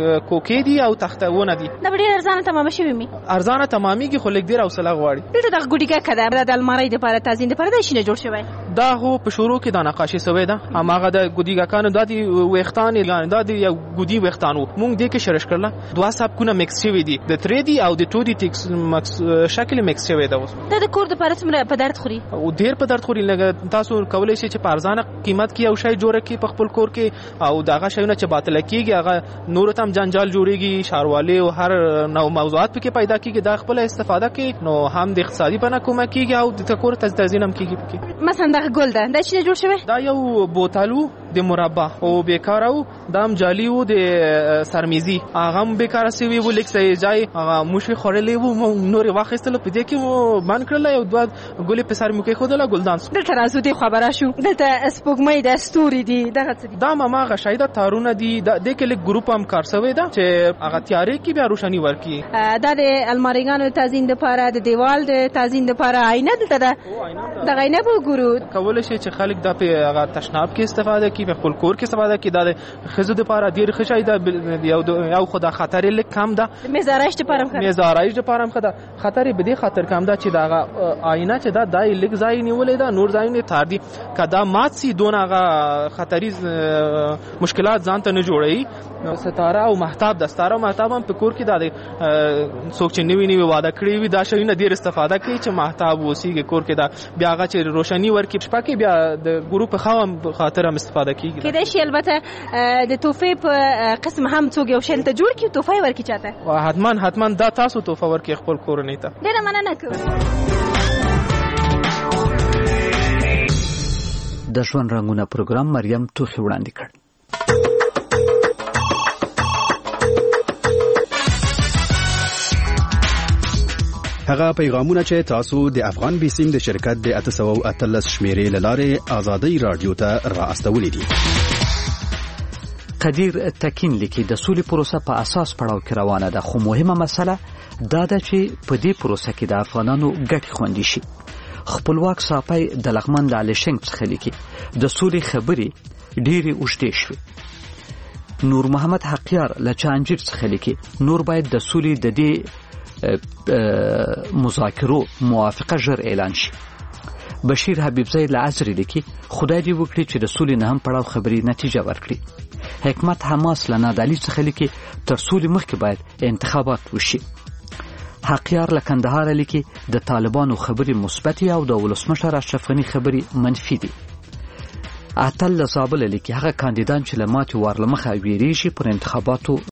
کوکې دي او تختونه دي. دا ډېر ارزانه تمام شوی می. ارزانه تمامېږي خو لږ ډېر حوصله غواړي. دلته د ګوډیګا کده د المارۍ لپاره تزیین لپاره د شینه جوړ شوی. دا هو په شروع کې د نقاشي سوی ده. هماغه د ګوډیګاکانو د ویښتان د یو ګوډي ویښتانو مونږ دې کې شرش کړل. دوه سبکونه میکس شوي دي، د 3D او د 2D ټیکس شکل میکس شوی ده. اوس دا د کور د لپاره څومره په درد خوري؟ او ډېر په درد خوري. لکه تاسو کولی شئ چې په ارزانه قیمت کې یو شی جوړ کړئ په خپل کور کې، او دغه شیونه چې باطله کېږي هغه نورو ته هم جنجال جوړېږي، ښاروالۍ او هر نوع موضوعات پکې پیدا کېږي. دا خپله استفاده کوي نو هم د اقتصادي بڼه کومک کېږي او د کور تزیین هم کېږي پکې. مثلا دغه ګل ده دا چې جوړ شوی، دا یو بوتل و د مربع او بیکاره و، دا هم جالي و د سرمیزي، هغه هم بیکاره سوي و. لږ څه ځای هغه موشې خوړلی و، نورې واخیستله، په دې کې مو بند کړله، یو دوه ګلې په سر مو کېښودله، ګلدان سو. دلته راځو دې خبره شو، دلته سپوږمۍ ده، ستوري دي، دغه څه دي؟ دا هماغه شی ده، تارونه دي. دې کې لږ ګروپ هم کار سوی ده چې هغه تیارې کې بیا روښاني ورکړي. دا د الماریګانو تزیین لپاره، د دیوال د تزیین لپاره عینه دلته ده. دغه عینه به وګورو. کولی شي چې خلک دا په هغه تشناب کې استفاده کړي، په خپل کور کې استفاده کړي. دا د ښځو دپاره ډېر ښه شی ده. یو خو دا خطر یې لږ کم ده، میز آرایش دپاره هم ښه ده. میز آرایش دپاره هم ښه ده. خطر یې په دې خاطر کم ده چې دغه آینه چې ده دا یې لږ ځای نیولی ده، نور ځایونه یې تار دي. که دا مات سي دونه هغه خطري مشکلات ځان ته نه جوړوي. ستاره او مهتاب ده. ستاره او مهتاب هم په کور کې دا څوک چې نوي واده کړي وي دا شیونه ډېر استفاده کوي چې مهتاب اوسېږي کور کې. دا بیا هغه چې روښاني ورکړي شپه کې بیا د ګروپ په خاطر هم استفاده کېږي. کېدای شي البته د تحفې په قسم هم څوک یو شی ته جوړ کړي، تحفه یې ورکړي چاته. حتما دا تاسو تحفه ورکړئ خپل کورنۍ ته. ډېره مننه کوم. د ژوند رنګونه پروګرام مریم توخی وړاندې کړ. هغه پیغامونه چې تاسو د افغان بیسیم د شرکت د 813 شمیرې لاره آزادۍ رادیو ته را استولې دي. قدیر تکین لیکي د سولې پروسه په اساس پړاو کې روانه ده، خو مهمه مسله دا ده چې په دې پروسه کې د افغانانو ګټې خوندي شي. خپلواک صافی د لغمن له شنګ څخه لیکي د سولې خبرې ډېرې اوږدې شوې. نور محمد حقیار له چانجیر څخه لیکي نور باید د سولې د دې مذاکرو موافقه ژر اعلان شي. بشیر حبیبزی له عصر لیکي خدای دې وکړي چې د سولې نه هم پړاو خبرې نتیجه ورکړي. حکمت حماس له نادعلي څخه لیکي تر سولې مخکې باید انتخابات وشي. حقیار له کندهار لیکي د طالبانو خبرې مثبتې او د ولسمشر اشرف غني خبرې منفي دي. عطل له زابل لیکي هغه کاندیدان چې له ماتې وار له مخه ویریږي پر انتخاباتو